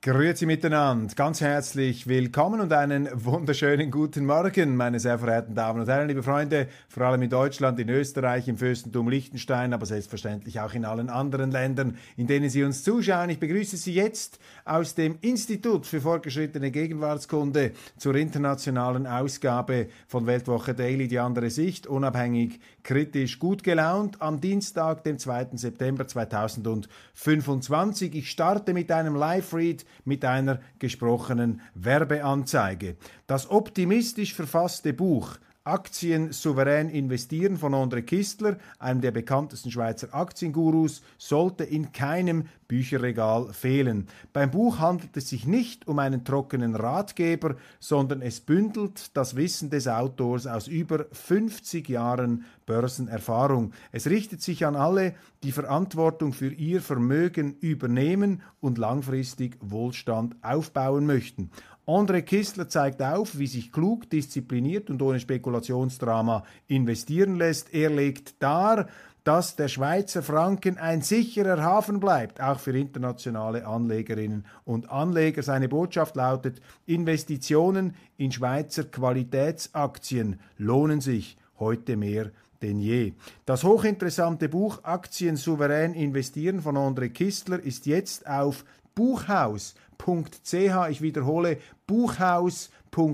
Grüezi miteinander, ganz herzlich willkommen und einen wunderschönen guten Morgen, meine sehr verehrten Damen und Herren, liebe Freunde, vor allem in Deutschland, in Österreich, im Fürstentum Liechtenstein, aber selbstverständlich auch in allen anderen Ländern, in denen Sie uns zuschauen. Ich begrüße Sie jetzt aus dem Institut für fortgeschrittene Gegenwartskunde zur internationalen Ausgabe von Weltwoche Daily, die andere Sicht, unabhängig, kritisch, gut gelaunt, am Dienstag, dem 2. September 2025. Ich starte mit einem Live-Read mit einer gesprochenen Werbeanzeige. Das optimistisch verfasste Buch Aktien souverän investieren von André Kistler, einem der bekanntesten Schweizer Aktiengurus, sollte in keinem Bücherregal fehlen. Beim Buch handelt es sich nicht um einen trockenen Ratgeber, sondern es bündelt das Wissen des Autors aus über 50 Jahren Börsenerfahrung. Es richtet sich an alle, die Verantwortung für ihr Vermögen übernehmen und langfristig Wohlstand aufbauen möchten. André Kistler zeigt auf, wie sich klug, diszipliniert und ohne Spekulationsdrama investieren lässt. Er legt dar, dass der Schweizer Franken ein sicherer Hafen bleibt, auch für internationale Anlegerinnen und Anleger. Seine Botschaft lautet: Investitionen in Schweizer Qualitätsaktien lohnen sich heute mehr denn je. Das hochinteressante Buch Aktien souverän investieren von André Kistler ist jetzt auf buchhaus.ch, ich wiederhole, buchhaus.ch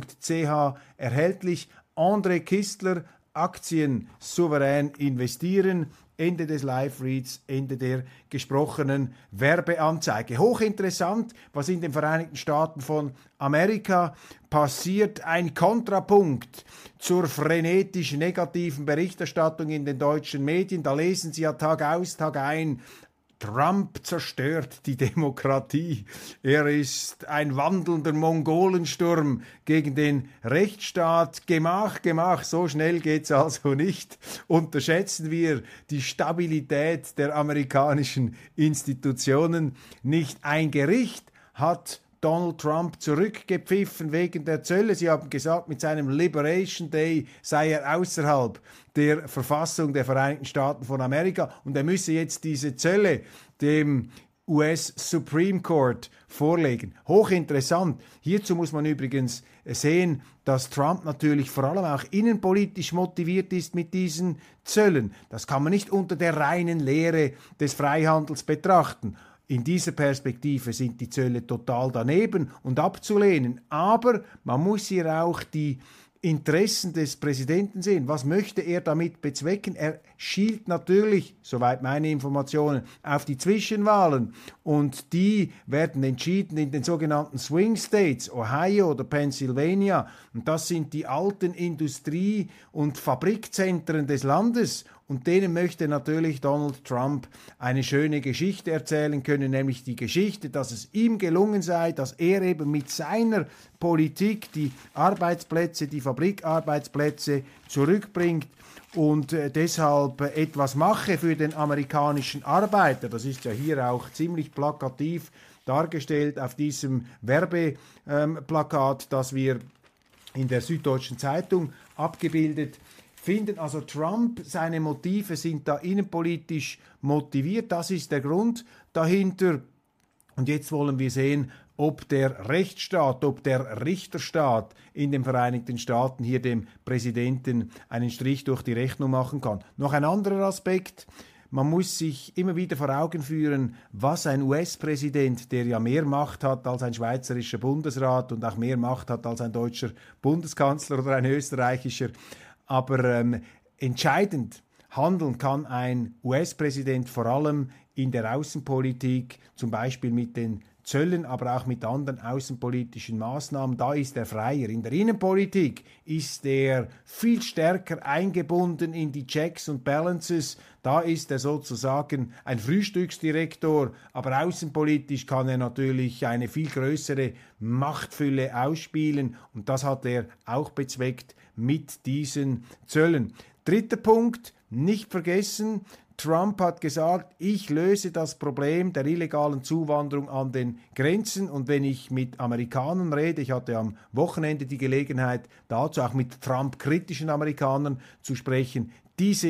erhältlich. André Kistler, Aktien souverän investieren. Ende des Live-Reads, Ende der gesprochenen Werbeanzeige. Hochinteressant, was in den Vereinigten Staaten von Amerika passiert. Ein Kontrapunkt zur frenetisch negativen Berichterstattung in den deutschen Medien. Da lesen Sie ja Tag aus, Tag ein: Trump zerstört die Demokratie. Er ist ein wandelnder Mongolensturm gegen den Rechtsstaat. Gemach, gemach, so schnell geht's also nicht. Unterschätzen wir die Stabilität der amerikanischen Institutionen. Nicht ein Gericht hat Donald Trump zurückgepfiffen wegen der Zölle. Sie haben gesagt, mit seinem Liberation Day sei er außerhalb der Verfassung der Vereinigten Staaten von Amerika und er müsse jetzt diese Zölle dem US Supreme Court vorlegen. Hochinteressant. Hierzu muss man übrigens sehen, dass Trump natürlich vor allem auch innenpolitisch motiviert ist mit diesen Zöllen. Das kann man nicht unter der reinen Lehre des Freihandels betrachten. In dieser Perspektive sind die Zölle total daneben und abzulehnen. Aber man muss hier auch die Interessen des Präsidenten sehen. Was möchte er damit bezwecken? Er schielt natürlich, soweit meine Informationen, auf die Zwischenwahlen. Und die werden entschieden in den sogenannten Swing States, Ohio oder Pennsylvania. Und das sind die alten Industrie- und Fabrikzentren des Landes. Und denen möchte natürlich Donald Trump eine schöne Geschichte erzählen können, nämlich die Geschichte, dass es ihm gelungen sei, dass er eben mit seiner Politik die Arbeitsplätze, die Fabrikarbeitsplätze zurückbringt und deshalb etwas mache für den amerikanischen Arbeiter. Das ist ja hier auch ziemlich plakativ dargestellt auf diesem Werbeplakat, das wir in der Süddeutschen Zeitung abgebildet finden. Also Trump, seine Motive sind da innenpolitisch motiviert. Das ist der Grund dahinter. Und jetzt wollen wir sehen, ob der Rechtsstaat, ob der Richterstaat in den Vereinigten Staaten hier dem Präsidenten einen Strich durch die Rechnung machen kann. Noch ein anderer Aspekt. Man muss sich immer wieder vor Augen führen, was ein US-Präsident, der ja mehr Macht hat als ein schweizerischer Bundesrat und auch mehr Macht hat als ein deutscher Bundeskanzler oder ein österreichischer, aber entscheidend handeln kann ein US-Präsident vor allem in der Außenpolitik, zum Beispiel mit den Zöllen, aber auch mit anderen außenpolitischen Maßnahmen. Da ist er freier. In der Innenpolitik ist er viel stärker eingebunden in die Checks und Balances. Da ist er sozusagen ein Frühstücksdirektor, aber außenpolitisch kann er natürlich eine viel größere Machtfülle ausspielen und das hat er auch bezweckt mit diesen Zöllen. Dritter Punkt, nicht vergessen, Trump hat gesagt, ich löse das Problem der illegalen Zuwanderung an den Grenzen und wenn ich mit Amerikanern rede, ich hatte am Wochenende die Gelegenheit dazu auch mit Trump-kritischen Amerikanern zu sprechen, die sind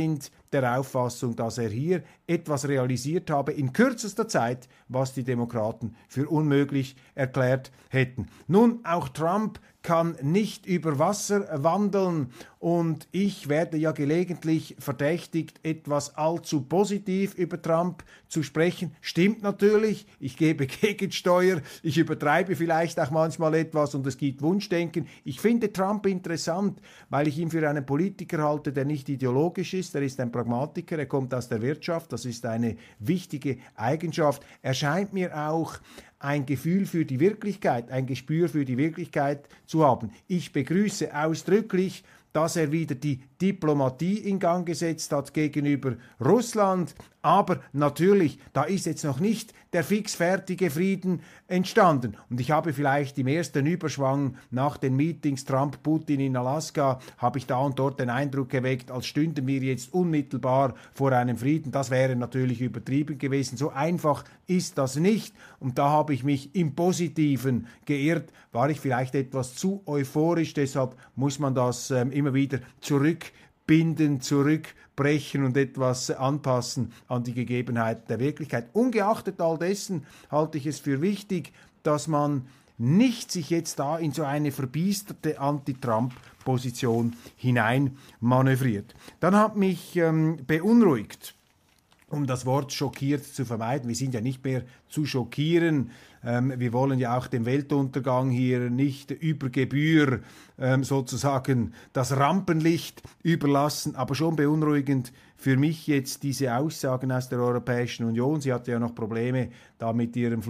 der Auffassung, dass er hier etwas realisiert habe in kürzester Zeit, was die Demokraten für unmöglich erklärt hätten. Nun, auch Trump kann nicht über Wasser wandeln und ich werde ja gelegentlich verdächtigt, etwas allzu positiv über Trump zu sprechen. Stimmt natürlich, ich gebe Gegensteuer, ich übertreibe vielleicht auch manchmal etwas und es gibt Wunschdenken. Ich finde Trump interessant, weil ich ihn für einen Politiker halte, der nicht ideologisch ist, er ist ein Pragmatiker, er kommt aus der Wirtschaft, das ist eine wichtige Eigenschaft. Er scheint mir auch ein Gefühl für die Wirklichkeit, ein Gespür für die Wirklichkeit zu haben. Ich begrüße ausdrücklich, dass er wieder die Diplomatie in Gang gesetzt hat gegenüber Russland. Aber natürlich, da ist jetzt noch nicht der fixfertige Frieden entstanden. Und ich habe vielleicht im ersten Überschwang nach den Meetings Trump-Putin in Alaska, habe ich da und dort den Eindruck erweckt, als stünden wir jetzt unmittelbar vor einem Frieden. Das wäre natürlich übertrieben gewesen. So einfach ist das nicht. Und da habe ich mich im Positiven geirrt. War ich vielleicht etwas zu euphorisch, deshalb muss man das immer wieder zurückbinden, zurückbrechen und etwas anpassen an die Gegebenheiten der Wirklichkeit. Ungeachtet all dessen halte ich es für wichtig, dass man nicht sich jetzt da in so eine verbiesterte Anti-Trump-Position hinein manövriert. Dann hat mich beunruhigt, um das Wort schockiert zu vermeiden. Wir sind ja nicht mehr zu schockieren. Wir wollen ja auch dem Weltuntergang hier nicht über Gebühr sozusagen das Rampenlicht überlassen, aber schon beunruhigend für mich jetzt diese Aussagen aus der Europäischen Union. Sie hatte ja noch Probleme da mit ihrer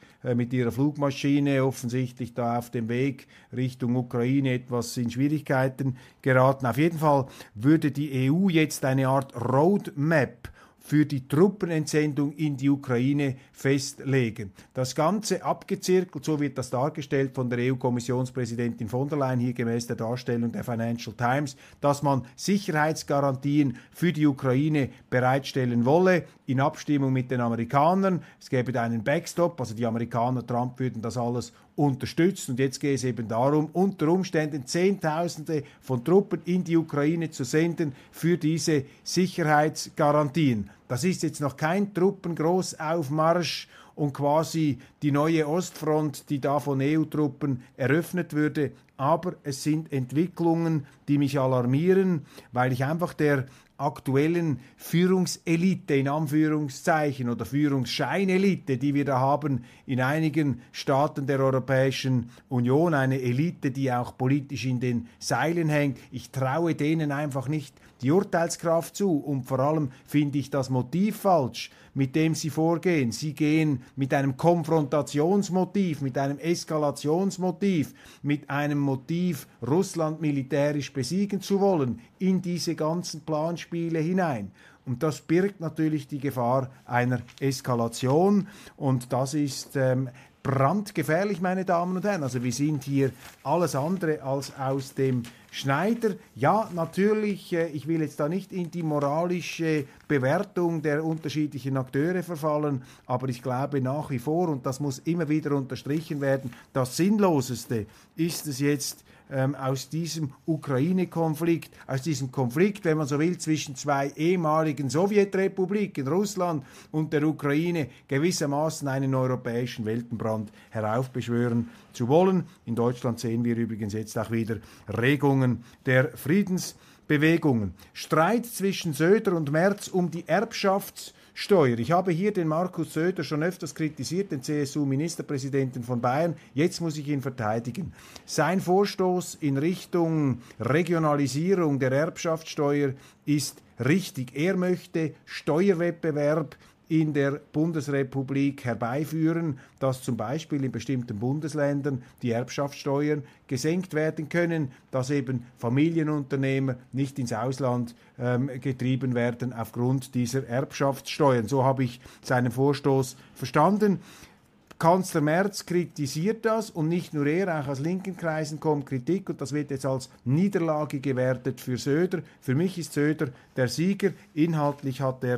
Flugmaschine, offensichtlich da auf dem Weg Richtung Ukraine etwas in Schwierigkeiten geraten. Auf jeden Fall würde die EU jetzt eine Art Roadmap für die Truppenentsendung in die Ukraine festlegen. Das Ganze abgezirkelt, so wird das dargestellt von der EU-Kommissionspräsidentin von der Leyen, hier gemäß der Darstellung der Financial Times, dass man Sicherheitsgarantien für die Ukraine bereitstellen wolle, in Abstimmung mit den Amerikanern. Es gäbe da einen Backstop, also die Amerikaner, Trump würden das alles unterstützen. Und jetzt geht es eben darum, unter Umständen Zehntausende von Truppen in die Ukraine zu senden für diese Sicherheitsgarantien. Das ist jetzt noch kein Truppengroßaufmarsch und quasi die neue Ostfront, die da von EU-Truppen eröffnet würde. Aber es sind Entwicklungen, die mich alarmieren, weil ich einfach der aktuellen Führungselite in Anführungszeichen oder Führungsscheinelite, die wir da haben in einigen Staaten der Europäischen Union, eine Elite, die auch politisch in den Seilen hängt. Ich traue denen einfach nicht die Urteilskraft zu und vor allem finde ich das Motiv falsch, mit dem sie vorgehen. Sie gehen mit einem Konfrontationsmotiv, mit einem Eskalationsmotiv, mit einem Motiv, Russland militärisch besiegen zu wollen, in diese ganzen Planspiele hinein. Und das birgt natürlich die Gefahr einer Eskalation und das ist brandgefährlich, meine Damen und Herren. Also wir sind hier alles andere als aus dem Schneider. Ja, natürlich, ich will jetzt da nicht in die moralische Bewertung der unterschiedlichen Akteure verfallen, aber ich glaube nach wie vor, und das muss immer wieder unterstrichen werden, das Sinnloseste ist es jetzt, aus diesem Ukraine-Konflikt, aus diesem Konflikt, wenn man so will, zwischen zwei ehemaligen Sowjetrepubliken, Russland und der Ukraine, gewissermaßen einen europäischen Weltenbrand heraufbeschwören zu wollen. In Deutschland sehen wir übrigens jetzt auch wieder Regungen der Friedensbewegungen. Streit zwischen Söder und Merz um die Erbschaftssteuer. Ich habe hier den Markus Söder schon öfters kritisiert, den CSU-Ministerpräsidenten von Bayern. Jetzt muss ich ihn verteidigen. Sein Vorstoß in Richtung Regionalisierung der Erbschaftssteuer ist richtig. Er möchte Steuerwettbewerb in der Bundesrepublik herbeiführen, dass zum Beispiel in bestimmten Bundesländern die Erbschaftssteuern gesenkt werden können, dass eben Familienunternehmer nicht ins Ausland getrieben werden aufgrund dieser Erbschaftssteuern. So habe ich seinen Vorstoß verstanden. Kanzler Merz kritisiert das und nicht nur er, auch aus linken Kreisen kommt Kritik und das wird jetzt als Niederlage gewertet für Söder. Für mich ist Söder der Sieger. Inhaltlich hat er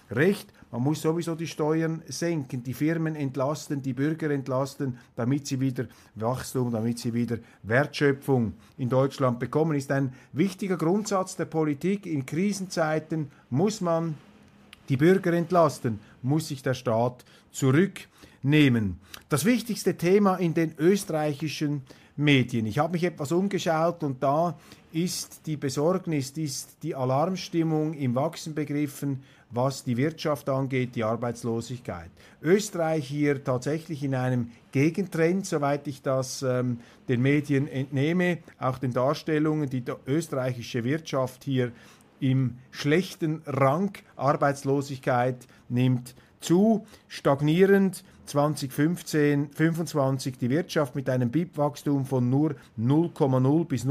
recht. Man muss sowieso die Steuern senken, die Firmen entlasten, die Bürger entlasten, damit sie wieder Wachstum, damit sie wieder Wertschöpfung in Deutschland bekommen. Ist ein wichtiger Grundsatz der Politik. In Krisenzeiten muss man die Bürger entlasten, muss sich der Staat zurücknehmen. Das wichtigste Thema in den österreichischen Medien. Ich habe mich etwas umgeschaut und da ist die Besorgnis, ist die Alarmstimmung im Wachsen begriffen, was die Wirtschaft angeht, die Arbeitslosigkeit. Österreich hier tatsächlich in einem Gegentrend, soweit ich das den Medien entnehme, auch den Darstellungen, die österreichische Wirtschaft hier im schlechten Rang, Arbeitslosigkeit nimmt zu, stagnierend 2025 die Wirtschaft mit einem BIP-Wachstum von nur 0,0 bis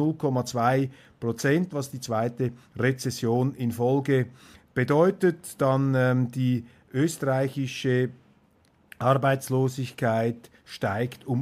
0,2%, was die zweite Rezession in Folge bedeutet. Dann die österreichische Arbeitslosigkeit steigt um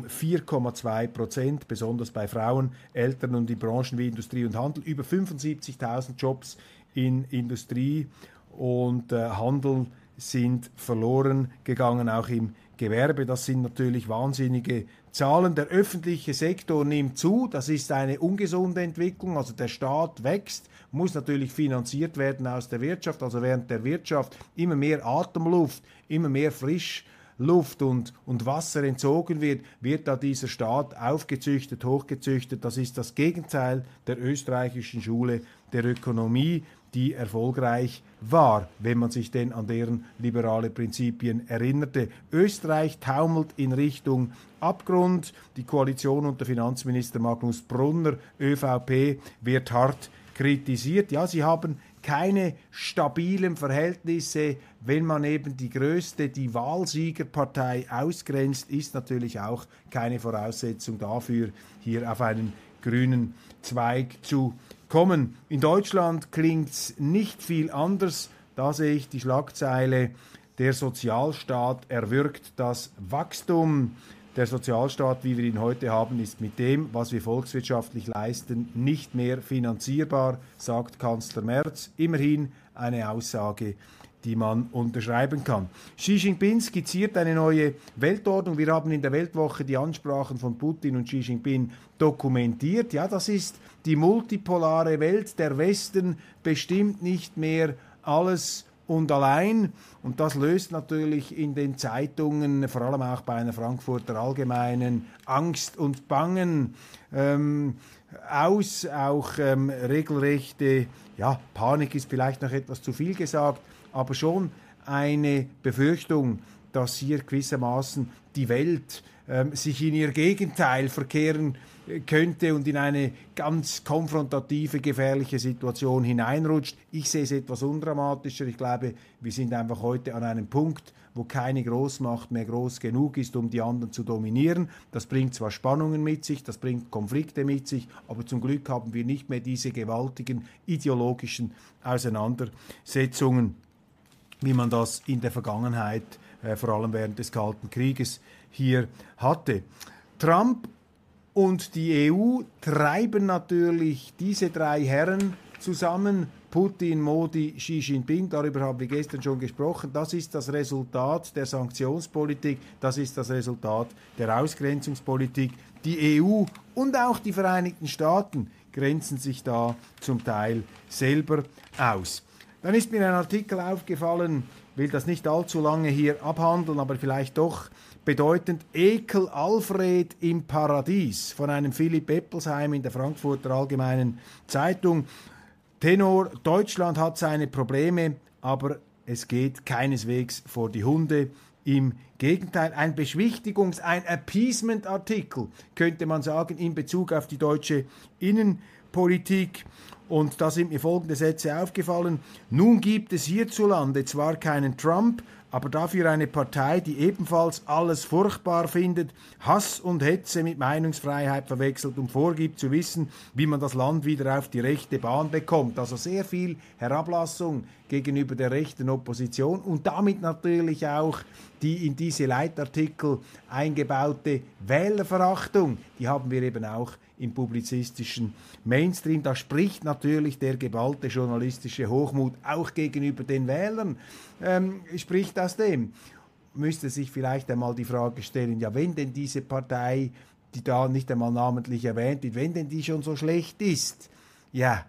4,2%, besonders bei Frauen, Eltern und in Branchen wie Industrie und Handel. Über 75.000 Jobs in Industrie und Handel sind verloren gegangen, auch im Gewerbe. Das sind natürlich wahnsinnige Zahlen. Der öffentliche Sektor nimmt zu. Das ist eine ungesunde Entwicklung. Also der Staat wächst, muss natürlich finanziert werden aus der Wirtschaft. Also während der Wirtschaft immer mehr Atemluft, immer mehr Frischluft und Wasser entzogen wird, wird da dieser Staat aufgezüchtet, hochgezüchtet. Das ist das Gegenteil der österreichischen Schule der Ökonomie, die erfolgreich war, wenn man sich denn an deren liberale Prinzipien erinnerte. Österreich taumelt in Richtung Abgrund. Die Koalition unter Finanzminister Magnus Brunner, ÖVP, wird hart kritisiert. Ja, sie haben keine stabilen Verhältnisse. Wenn man eben die größte, die Wahlsiegerpartei ausgrenzt, ist natürlich auch keine Voraussetzung dafür, hier auf einen grünen Zweig zu kommen. In Deutschland klingt es nicht viel anders. Da sehe ich die Schlagzeile: Der Sozialstaat erwürgt das Wachstum. Der Sozialstaat, wie wir ihn heute haben, ist mit dem, was wir volkswirtschaftlich leisten, nicht mehr finanzierbar, sagt Kanzler Merz. Immerhin eine Aussage, die man unterschreiben kann. Xi Jinping skizziert eine neue Weltordnung. Wir haben in der Weltwoche die Ansprachen von Putin und Xi Jinping dokumentiert. Ja, das ist die multipolare Welt. Der Westen bestimmt nicht mehr alles und allein. Und das löst natürlich in den Zeitungen, vor allem auch bei einer Frankfurter Allgemeinen, Angst und Bangen aus. Auch regelrechte, ja, Panik ist vielleicht noch etwas zu viel gesagt, aber schon eine Befürchtung, dass hier gewissermaßen die Welt sich in ihr Gegenteil verkehren könnte und in eine ganz konfrontative, gefährliche Situation hineinrutscht. Ich sehe es etwas undramatischer. Ich glaube, wir sind einfach heute an einem Punkt, wo keine Großmacht mehr groß genug ist, um die anderen zu dominieren. Das bringt zwar Spannungen mit sich, das bringt Konflikte mit sich, aber zum Glück haben wir nicht mehr diese gewaltigen ideologischen Auseinandersetzungen, wie man das in der Vergangenheit, vor allem während des Kalten Krieges, hier hatte. Trump und die EU treiben natürlich diese drei Herren zusammen, Putin, Modi, Xi Jinping, darüber haben wir gestern schon gesprochen. Das ist das Resultat der Sanktionspolitik, das ist das Resultat der Ausgrenzungspolitik. Die EU und auch die Vereinigten Staaten grenzen sich da zum Teil selber aus. Dann ist mir ein Artikel aufgefallen, will das nicht allzu lange hier abhandeln, aber vielleicht doch bedeutend: Ekel Alfred im Paradies, von einem Philipp Eppelsheim in der Frankfurter Allgemeinen Zeitung. Tenor: Deutschland hat seine Probleme, aber es geht keineswegs vor die Hunde. Im Gegenteil, ein Appeasement-Artikel, könnte man sagen, in Bezug auf die deutsche Innenpolitik. Und da sind mir folgende Sätze aufgefallen: Nun gibt es hierzulande zwar keinen Trump, aber dafür eine Partei, die ebenfalls alles furchtbar findet, Hass und Hetze mit Meinungsfreiheit verwechselt und vorgibt zu wissen, wie man das Land wieder auf die rechte Bahn bekommt. Also sehr viel Herablassung gegenüber der rechten Opposition und damit natürlich auch die in diese Leitartikel eingebaute Wählerverachtung, die haben wir eben auch im publizistischen Mainstream. Da spricht natürlich der geballte journalistische Hochmut auch gegenüber den Wählern, spricht aus dem. Müsste sich vielleicht einmal die Frage stellen, ja, wenn denn diese Partei, die da nicht einmal namentlich erwähnt wird, wenn denn die schon so schlecht ist, ja,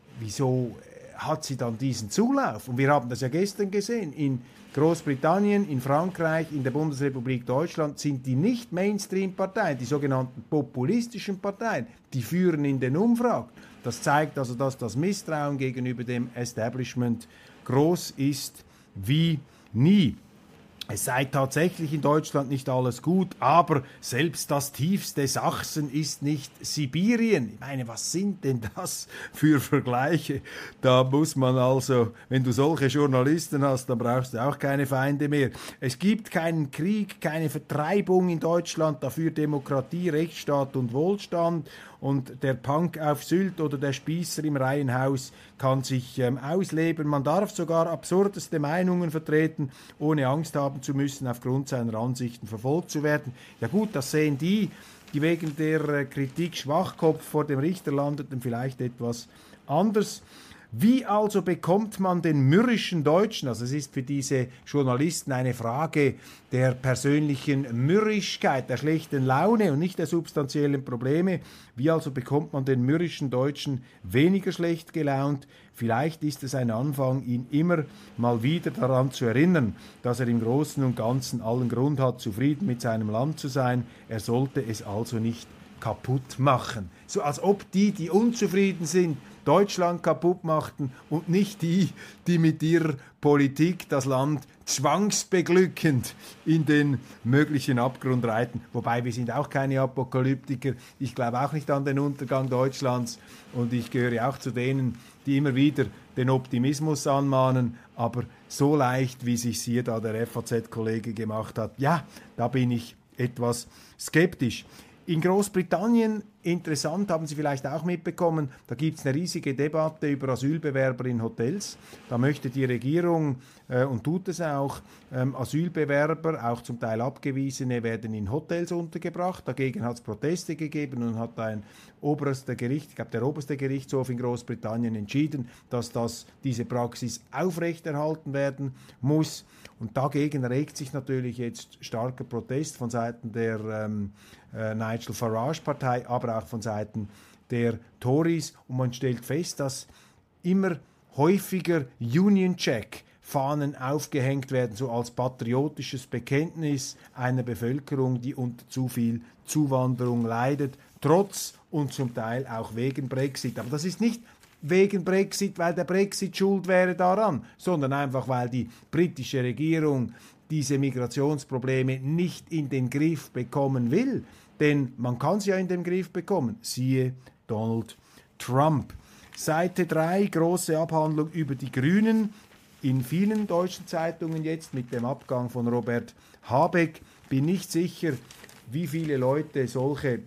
wieso hat sie dann diesen Zulauf? Und wir haben das ja gestern gesehen, in Großbritannien, in Frankreich, in der Bundesrepublik Deutschland sind die nicht Mainstream-Parteien, die sogenannten populistischen Parteien, die führen in den Umfragen. Das zeigt also, dass das Misstrauen gegenüber dem Establishment groß ist wie nie. Es sei tatsächlich in Deutschland nicht alles gut, aber selbst das tiefste Sachsen ist nicht Sibirien. Ich meine, was sind denn das für Vergleiche? Da muss man also, wenn du solche Journalisten hast, dann brauchst du auch keine Feinde mehr. Es gibt keinen Krieg, keine Vertreibung in Deutschland, dafür Demokratie, Rechtsstaat und Wohlstand. Und der Punk auf Sylt oder der Spießer im Reihenhaus kann sich ausleben. Man darf sogar absurdeste Meinungen vertreten, ohne Angst haben zu müssen, aufgrund seiner Ansichten verfolgt zu werden. Ja gut, das sehen die wegen der Kritik Schwachkopf vor dem Richter landeten, vielleicht etwas anders. Wie also bekommt man den mürrischen Deutschen, also es ist für diese Journalisten eine Frage der persönlichen Mürrischkeit, der schlechten Laune und nicht der substanziellen Probleme, wie also bekommt man den mürrischen Deutschen weniger schlecht gelaunt? Vielleicht ist es ein Anfang, ihn immer mal wieder daran zu erinnern, dass er im Großen und Ganzen allen Grund hat, zufrieden mit seinem Land zu sein. Er sollte es also nicht kaputt machen. So als ob die unzufrieden sind, Deutschland kaputt machten und nicht die mit ihrer Politik das Land zwangsbeglückend in den möglichen Abgrund reiten. Wobei wir sind auch keine Apokalyptiker. Ich glaube auch nicht an den Untergang Deutschlands und ich gehöre auch zu denen, die immer wieder den Optimismus anmahnen. Aber so leicht, wie sich hier da der FAZ-Kollege gemacht hat, ja, da bin ich etwas skeptisch. In Großbritannien, interessant, haben Sie vielleicht auch mitbekommen, da gibt es eine riesige Debatte über Asylbewerber in Hotels. Da möchte die Regierung, und tut es auch, Asylbewerber, auch zum Teil Abgewiesene, werden in Hotels untergebracht. Dagegen hat es Proteste gegeben und hat ein oberster Gericht, ich glaube der oberste Gerichtshof in Großbritannien entschieden, dass diese Praxis aufrechterhalten werden muss. Und dagegen regt sich natürlich jetzt starker Protest von Seiten der Nigel Farage-Partei, aber auch von Seiten der Tories. Und man stellt fest, dass immer häufiger Union Jack Fahnen aufgehängt werden, so als patriotisches Bekenntnis einer Bevölkerung, die unter zu viel Zuwanderung leidet, trotz und zum Teil auch wegen Brexit. Aber das ist nicht wegen Brexit, weil der Brexit schuld wäre daran, sondern einfach, weil die britische Regierung diese Migrationsprobleme nicht in den Griff bekommen will. Denn man kann sie ja in den Griff bekommen. Siehe Donald Trump. Seite 3, große Abhandlung über die Grünen. In vielen deutschen Zeitungen jetzt mit dem Abgang von Robert Habeck. Bin nicht sicher, wie viele Leute solche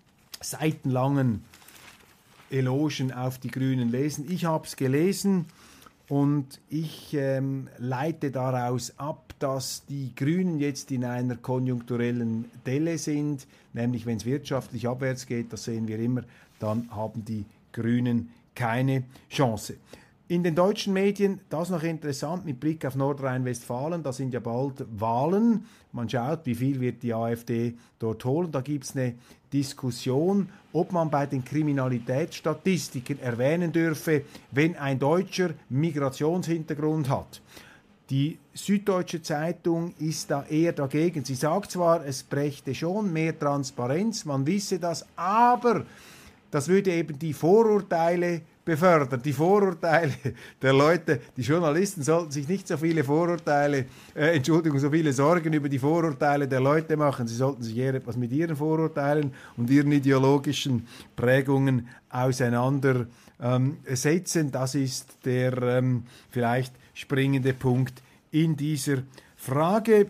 seitenlangen Elogen auf die Grünen lesen. Ich habe es gelesen und ich leite daraus ab, dass die Grünen jetzt in einer konjunkturellen Delle sind, nämlich wenn es wirtschaftlich abwärts geht, das sehen wir immer, dann haben die Grünen keine Chance. In den deutschen Medien, das noch interessant, mit Blick auf Nordrhein-Westfalen, da sind ja bald Wahlen. Man schaut, wie viel wird die AfD dort holen. Da gibt es eine Diskussion, ob man bei den Kriminalitätsstatistiken erwähnen dürfe, wenn ein Deutscher Migrationshintergrund hat. Die Süddeutsche Zeitung ist da eher dagegen. Sie sagt zwar, es brächte schon mehr Transparenz, man wisse das, aber das würde eben die Vorurteile befördern. Die Vorurteile der Leute, die Journalisten sollten sich nicht so viele so viele Sorgen über die Vorurteile der Leute machen. Sie sollten sich eher etwas mit ihren Vorurteilen und ihren ideologischen Prägungen auseinandersetzen. Das ist der vielleicht springende Punkt in dieser Frage.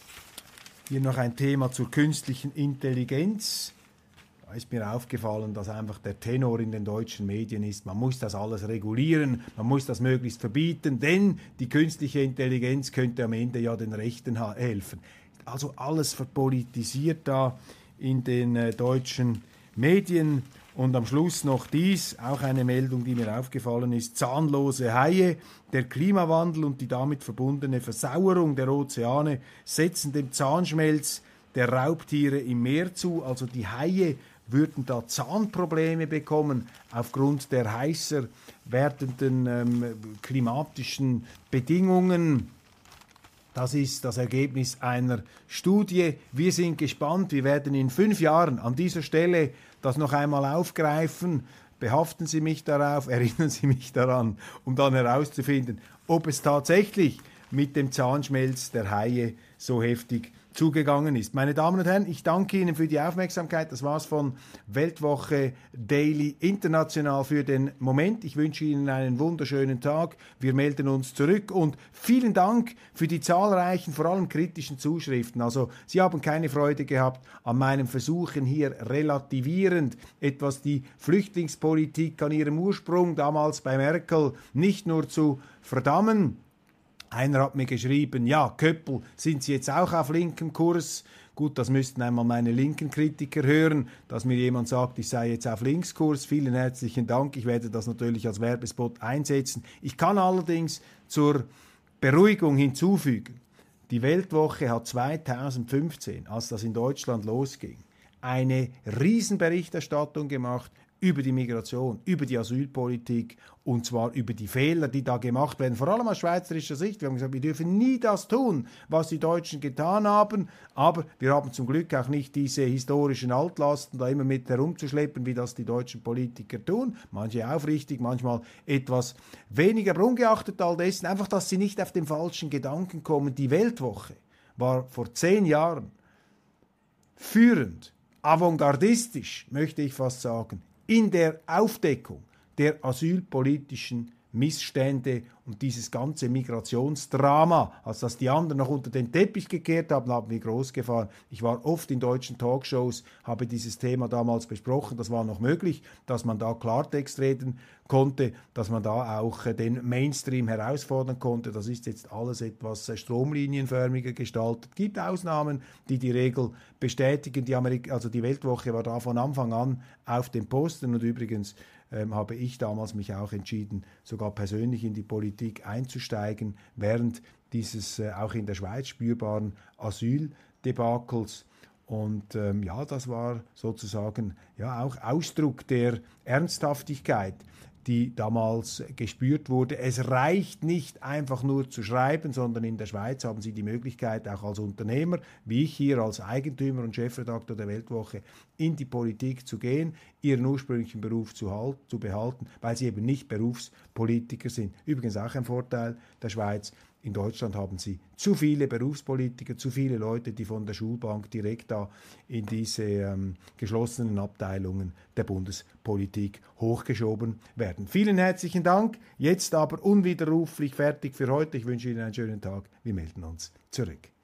Hier noch ein Thema zur künstlichen Intelligenz. Da ist mir aufgefallen, dass einfach der Tenor in den deutschen Medien ist, man muss das alles regulieren, man muss das möglichst verbieten, denn die künstliche Intelligenz könnte am Ende ja den Rechten helfen. Also alles verpolitisiert da in den deutschen Medien. Und am Schluss noch dies, auch eine Meldung, die mir aufgefallen ist: zahnlose Haie. Der Klimawandel und die damit verbundene Versauerung der Ozeane setzen dem Zahnschmelz der Raubtiere im Meer zu. Also die Haie würden da Zahnprobleme bekommen aufgrund der heißer werdenden klimatischen Bedingungen. Das ist das Ergebnis einer Studie. Wir sind gespannt. Wir werden in 5 Jahren an dieser Stelle das noch einmal aufgreifen. Behaften Sie mich darauf, erinnern Sie mich daran, um dann herauszufinden, ob es tatsächlich mit dem Zahnschmelz der Haie so heftig zugegangen ist. Meine Damen und Herren, ich danke Ihnen für die Aufmerksamkeit. Das war's von Weltwoche Daily International für den Moment. Ich wünsche Ihnen einen wunderschönen Tag. Wir melden uns zurück und vielen Dank für die zahlreichen, vor allem kritischen Zuschriften. Also Sie haben keine Freude gehabt an meinen Versuchen hier relativierend etwas die Flüchtlingspolitik an ihrem Ursprung damals bei Merkel nicht nur zu verdammen. Einer hat mir geschrieben, ja, Köppel, sind Sie jetzt auch auf linkem Kurs? Gut, das müssten einmal meine linken Kritiker hören, dass mir jemand sagt, ich sei jetzt auf Linkskurs. Vielen herzlichen Dank, ich werde das natürlich als Werbespot einsetzen. Ich kann allerdings zur Beruhigung hinzufügen, die Weltwoche hat 2015, als das in Deutschland losging, eine Riesenberichterstattung gemacht über die Migration, über die Asylpolitik und zwar über die Fehler, die da gemacht werden, vor allem aus schweizerischer Sicht. Wir haben gesagt, wir dürfen nie das tun, was die Deutschen getan haben, aber wir haben zum Glück auch nicht diese historischen Altlasten da immer mit herumzuschleppen, wie das die deutschen Politiker tun, manche aufrichtig, manchmal etwas weniger, aber ungeachtet all dessen, einfach, dass sie nicht auf den falschen Gedanken kommen. Die Weltwoche war vor 10 Jahren führend, avantgardistisch, möchte ich fast sagen, in der Aufdeckung der asylpolitischen Missstände und dieses ganze Migrationsdrama, als das die anderen noch unter den Teppich gekehrt haben, haben wir groß gefahren. Ich war oft in deutschen Talkshows, habe dieses Thema damals besprochen. Das war noch möglich, dass man da Klartext reden konnte, dass man da auch den Mainstream herausfordern konnte. Das ist jetzt alles etwas stromlinienförmiger gestaltet. Es gibt Ausnahmen, die die Regel bestätigen. Die Weltwoche war da von Anfang an auf dem Posten und übrigens habe ich damals mich auch entschieden, sogar persönlich in die Politik einzusteigen, während dieses auch in der Schweiz spürbaren Asyldebakels. Und ja, das war sozusagen ja auch Ausdruck der Ernsthaftigkeit, die damals gespürt wurde. Es reicht nicht einfach nur zu schreiben, sondern in der Schweiz haben Sie die Möglichkeit, auch als Unternehmer, wie ich hier als Eigentümer und Chefredakteur der Weltwoche, in die Politik zu gehen, Ihren ursprünglichen Beruf zu behalten, weil Sie eben nicht Berufspolitiker sind. Übrigens auch ein Vorteil der Schweiz. In Deutschland haben Sie zu viele Berufspolitiker, zu viele Leute, die von der Schulbank direkt da in diese geschlossenen Abteilungen der Bundespolitik hochgeschoben werden. Vielen herzlichen Dank. Jetzt aber unwiderruflich fertig für heute. Ich wünsche Ihnen einen schönen Tag. Wir melden uns zurück.